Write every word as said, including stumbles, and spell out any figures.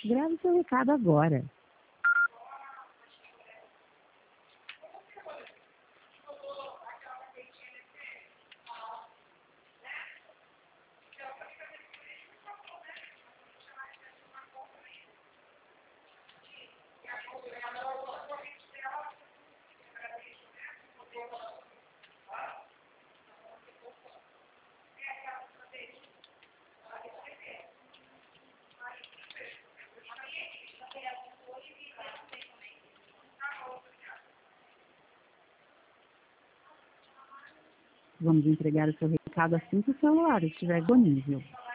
Grave seu recado agora. Vamos entregar o seu recado assim que o celular estiver disponível.